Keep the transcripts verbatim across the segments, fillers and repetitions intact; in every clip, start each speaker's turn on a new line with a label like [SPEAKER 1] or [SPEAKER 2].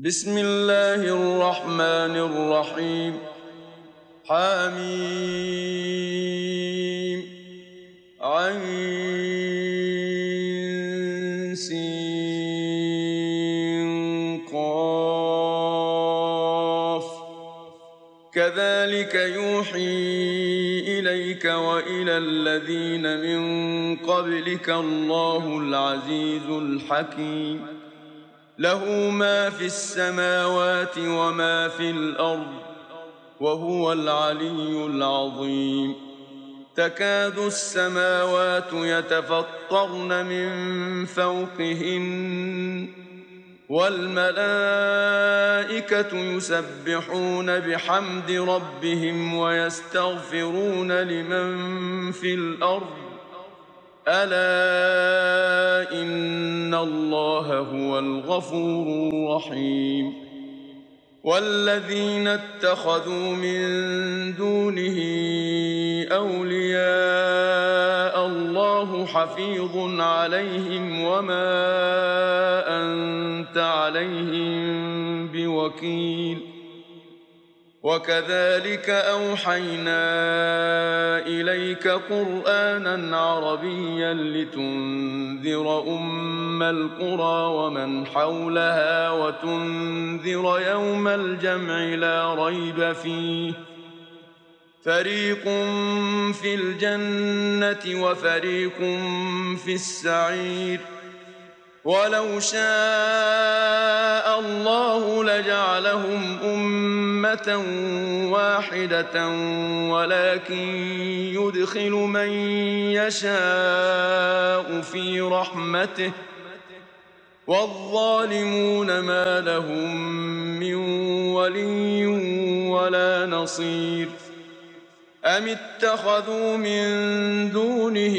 [SPEAKER 1] بسم الله الرحمن الرحيم. حميم عين سين قاف كذلك يوحي إليك وإلى الذين من قبلك الله العزيز الحكيم. له ما في السماوات وما في الأرض وهو العلي العظيم. تكاد السماوات يتفطرن من فوقهن والملائكة يسبحون بحمد ربهم ويستغفرون لمن في الأرض ألا إن الله هو الغفور الرحيم. والذين اتخذوا من دونه أولياء الله حفيظ عليهم وما أنت عليهم بوكيل. وكذلك أوحينا إليك قرآنا عربيا لتنذر أم القرى ومن حولها وتنذر يوم الجمع لا ريب فيه فريق في الجنة وفريق في السعير. ولو شاء الله لجعلهم أمة واحدة ولكن يدخل من يشاء في رحمته والظالمون ما لهم من ولي ولا نصير. أم اتخذوا من دونه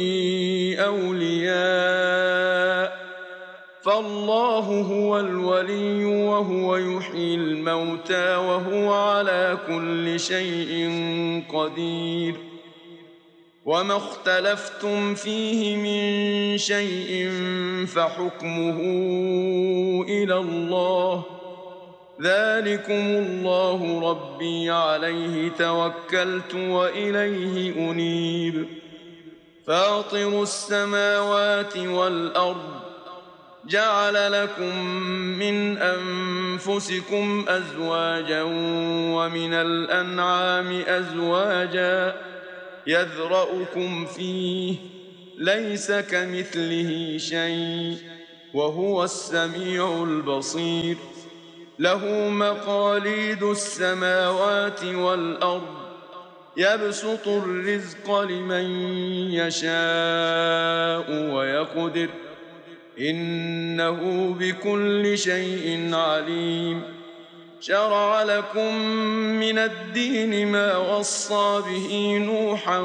[SPEAKER 1] أولياء فالله هو الولي وهو يحيي الموتى وهو على كل شيء قدير. وما اختلفتم فيه من شيء فحكمه إلى الله ذلكم الله ربي عليه توكلت وإليه أنيب. فاطر السماوات والأرض جعل لكم من أنفسكم أزواجا ومن الأنعام أزواجا يذرأكم فيه ليس كمثله شيء وهو السميع البصير. له مقاليد السماوات والأرض يبسط الرزق لمن يشاء ويقدر إنه بكل شيء عليم. شرع لكم من الدين ما وصى به نوحا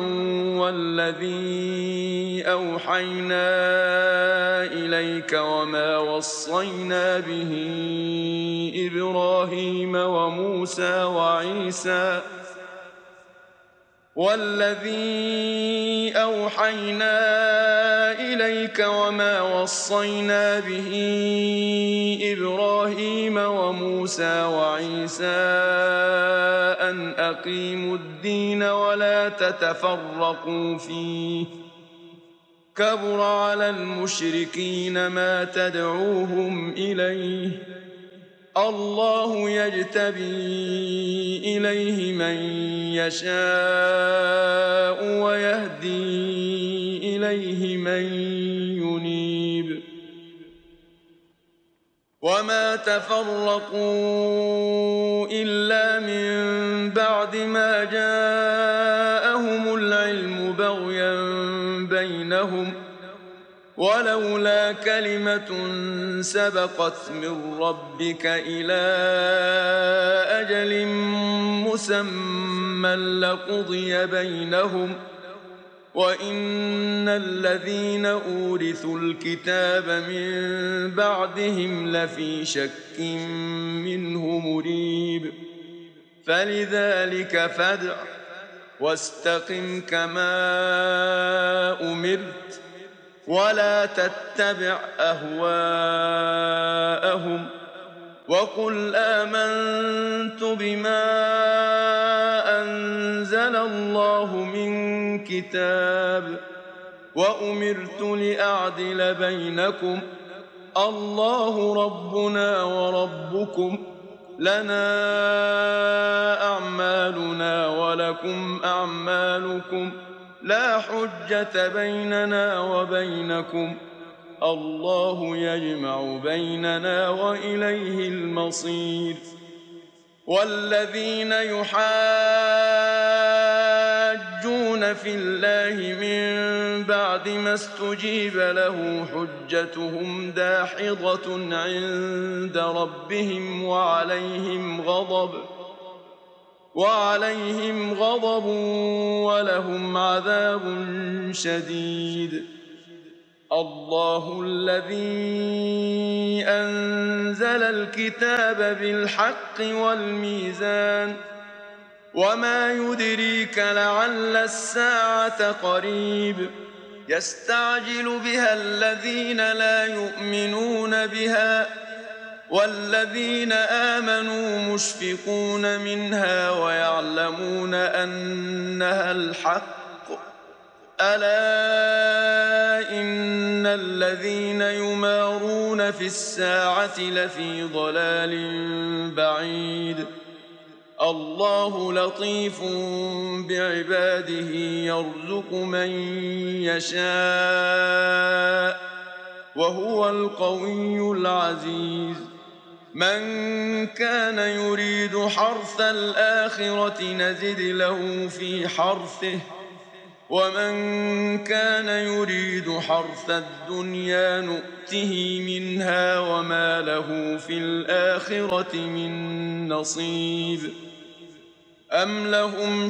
[SPEAKER 1] والذي أوحينا إليك وما وصينا به إبراهيم وموسى وعيسى والذي أوحينا إليك وما وصينا به إبراهيم وموسى وعيسى أن أقيموا الدين ولا تتفرقوا فيه كبر على المشركين ما تدعوهم إليه الله يجتبي إليه من يشاء ويهدي إليه من ينيب. وما تفرقوا إلا من بعد ما جاءهم العلم بغيا بينهم ولولا كلمة سبقت من ربك إلى أجل مسمى لقضي بينهم وإن الذين أورثوا الكتاب من بعدهم لفي شك منه مريب. فلذلك فادع واستقم كما أمرت ولا تتبع أهواءهم وقل آمنت بما أنزل الله من كتاب وأمرت لأعدل بينكم الله ربنا وربكم لنا أعمالنا ولكم أعمالكم لا حجة بيننا وبينكم الله يجمع بيننا وإليه المصير. والذين يحاجون في الله من بعد ما استجيب له حجتهم داحضة عند ربهم وعليهم غضب وعليهم غضب ولهم عذاب شديد. الله الذي أنزل الكتاب بالحق والميزان وما يدريك لعل الساعة قريب يستعجل بها الذين لا يؤمنون بها والذين آمنوا مشفقون منها ويعلمون أنها الحق ألا إن الذين يمارون في الساعة لفي ضلال بعيد. الله لطيف بعباده يرزق من يشاء وهو القوي العزيز. من كان يريد حرث الآخرة نزد له في حرثه ومن كان يريد حرث الدنيا نؤته منها وما له في الآخرة من نصيب. أم لهم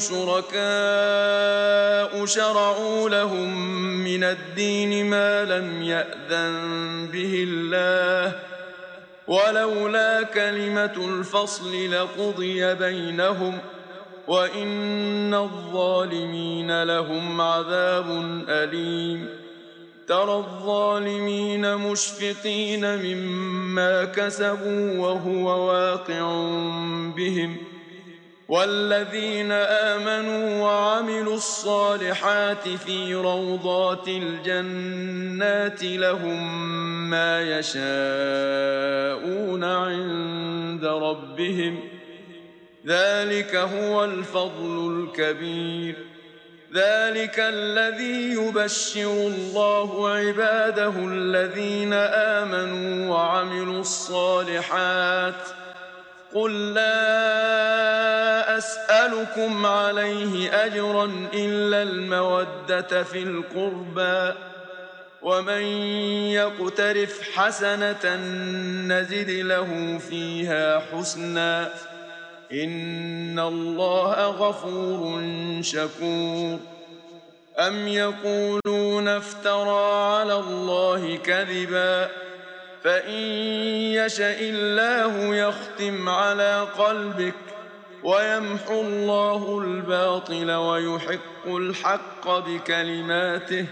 [SPEAKER 1] شركاء شرعوا لهم من الدين ما لم يأذن به الله ولولا كلمة الفصل لقضي بينهم وإن الظالمين لهم عذاب أليم. ترى الظالمين مشفقين مما كسبوا وهو واقع بهم والذين آمنوا وعملوا الصالحات في روضات الجنات لهم ما يشاءون عند ربهم ذلك هو الفضل الكبير. ذلك الذي يبشر الله عباده الذين آمنوا وعملوا الصالحات قل لا أسألكم عليه أجرا إلا المودة في القربى ومن يقترف حسنة نزد له فيها حسنا إن الله غفور شكور. أم يقولون افترى على الله كذبا فإن يشأ الله يختم على قلبك ويمحو الله الباطل ويحق الحق بكلماته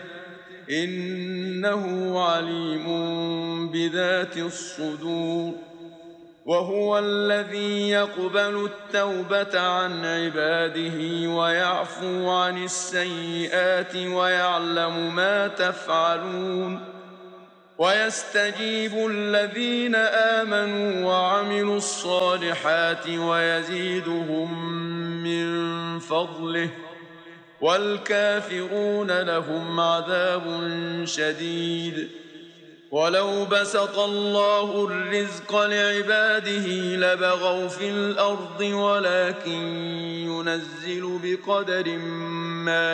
[SPEAKER 1] إنه عليم بذات الصدور. وهو الذي يقبل التوبة عن عباده ويعفو عن السيئات ويعلم ما تفعلون ويستجيب الذين آمنوا وعملوا الصالحات ويزيدهم من فضله والكافرون لهم عذاب شديد. ولو بسط الله الرزق لعباده لبغوا في الأرض ولكن ينزل بقدر ما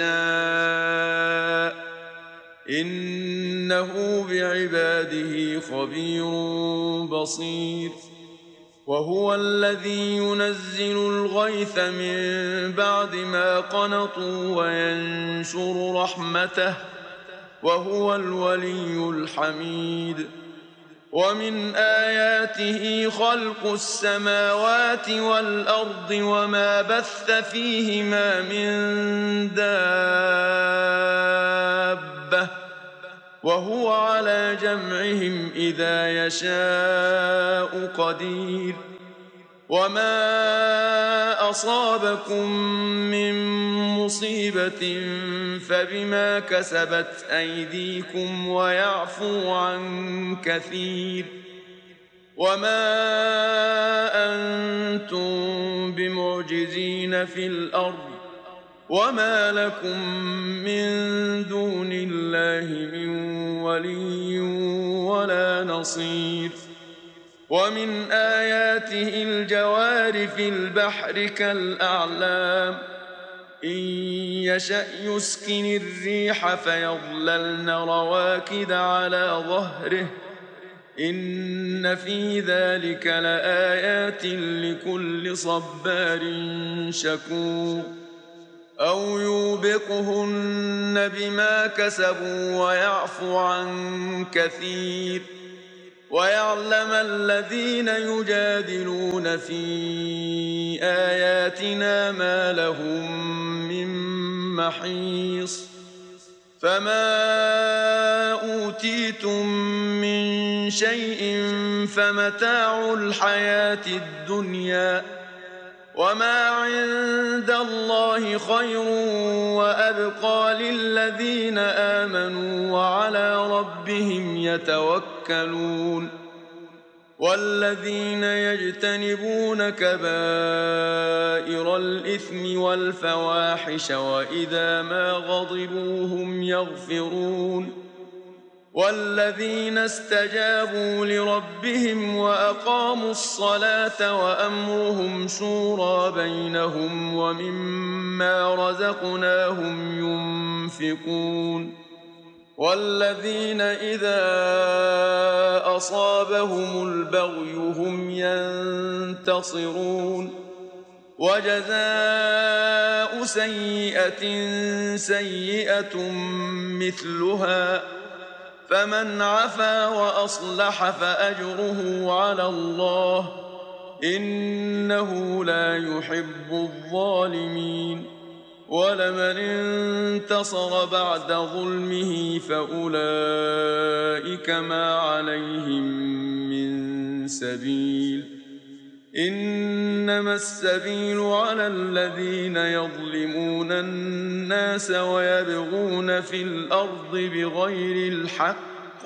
[SPEAKER 1] يشاء إنه بعباده خبير بصير. وهو الذي ينزل الغيث من بعد ما قنطوا وينشر رحمته وهو الولي الحميد. ومن آياته خلق السماوات والأرض وما بث فيهما من دابة وهو على جمعهم إذا يشاء قدير وما أصابكم من مصيبة فبما كسبت أيديكم ويعفو عن كثير وما أنتم بمعجزين في الأرض وما لكم من دون الله من ولي ولا نصير ومن آياته الجوار في البحر كالأعلام إن يشأ يسكن الريح فيظللن رواكد على ظهره إن في ذلك لآيات لكل صبار شكور أو يوبقهن بما كسبوا ويعفو عن كثير ويعلم الذين يجادلون في آياتنا ما لهم من محيص فما أوتيتم من شيء فمتاع الحياة الدنيا وما عند الله خير وأبقى للذين آمنوا وعلى ربهم يتوكلون والذين يجتنبون كبائر الإثم والفواحش وإذا ما غضبوا هم يغفرون والذين استجابوا لربهم وأقاموا الصلاة وأمرهم شورى بينهم ومما رزقناهم ينفقون والذين إذا أصابهم البغي هم ينتصرون وجزاء سيئة سيئة مثلها فمن عفا وأصلح فأجره على الله إنه لا يحب الظالمين ولمن انتصر بعد ظلمه فأولئك ما عليهم من سبيل إنما السبيل على الذين يظلمون الناس ويبغون في الأرض بغير الحق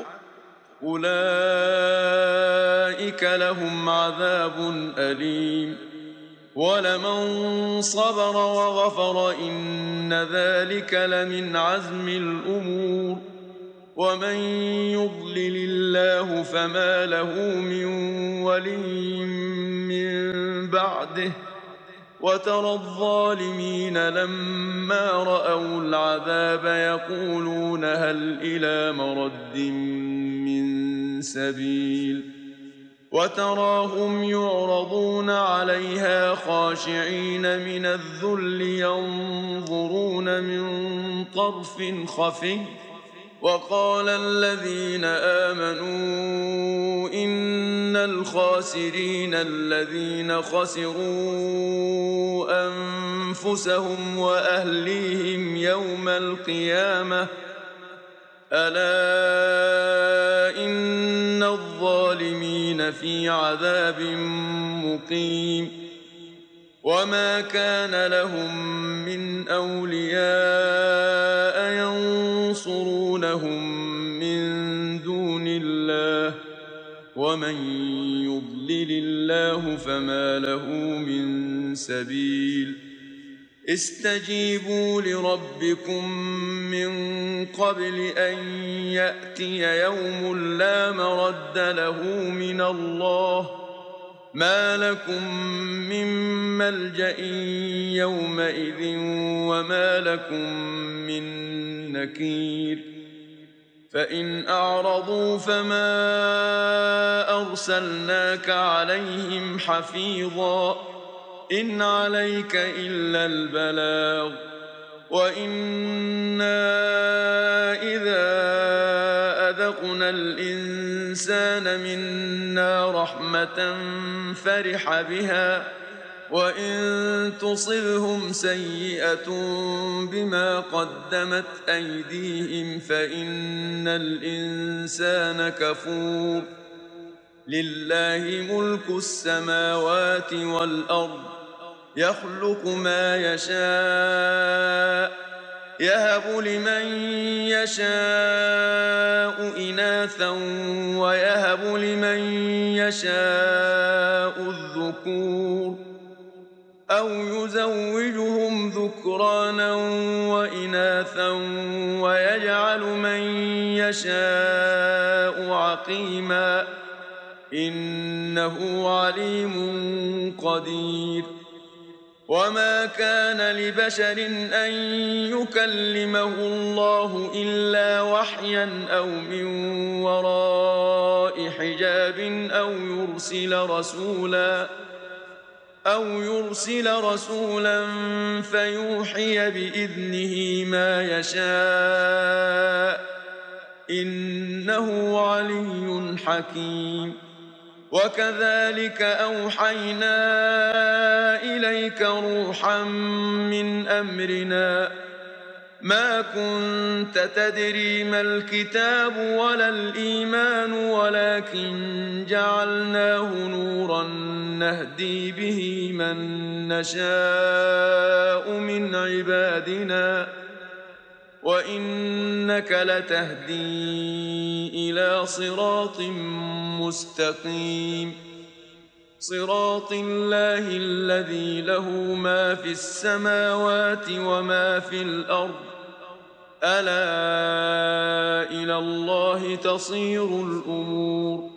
[SPEAKER 1] أولئك لهم عذاب أليم ولمن صبر وغفر إن ذلك لمن عزم الأمور ومن يضلل الله فما له من ولي من بعده وترى الظالمين لما رأوا العذاب يقولون هل إلى مرد من سبيل وتراهم يعرضون عليها خاشعين من الذل ينظرون من طرف خفي وقال الذين آمنوا إن الخاسرين الذين خسروا أنفسهم وأهليهم يوم القيامة ألا إن الظالمين في عذاب مقيم وما كان لهم من أولياء ينصرونهم من دون الله ومن يضلل الله فما له من سبيل استجيبوا لربكم من قبل أن يأتي يوم لا مرد له من الله ما لكم من ملجأ يومئذ وما لكم من نكير فإن أعرضوا فما أرسلناك عليهم حفيظا إن عليك إلا البلاغ وإنا إذا أذقنا الإنسان منا رحمة فرح بها وإن تصبهم سيئة بما قدمت أيديهم فإن الإنسان كفور لله ملك السماوات والأرض يخلق ما يشاء يهب لمن يشاء إناثا ويهب لمن يشاء الذكور أو يزوجهم ذكرانا وإناثا ويجعل من يشاء عقيما إنه عليم قدير. وما كان لبشر أن يكلمه الله إلا وحيا أو من وراء حجاب أو يرسل رسولا أو يرسل رسولا فيوحي بإذنه ما يشاء إنه علي حكيم. وكذلك أوحينا إليك روحا من أمرنا ما كنت تدري ما الكتاب ولا الإيمان ولكن جعلناه نورا نهدي به من نشاء من عبادنا وإنك لتهدي إلى صراط مستقيم صراط الله الذي له ما في السماوات وما في الأرض ألا إلى الله تصير الأمور.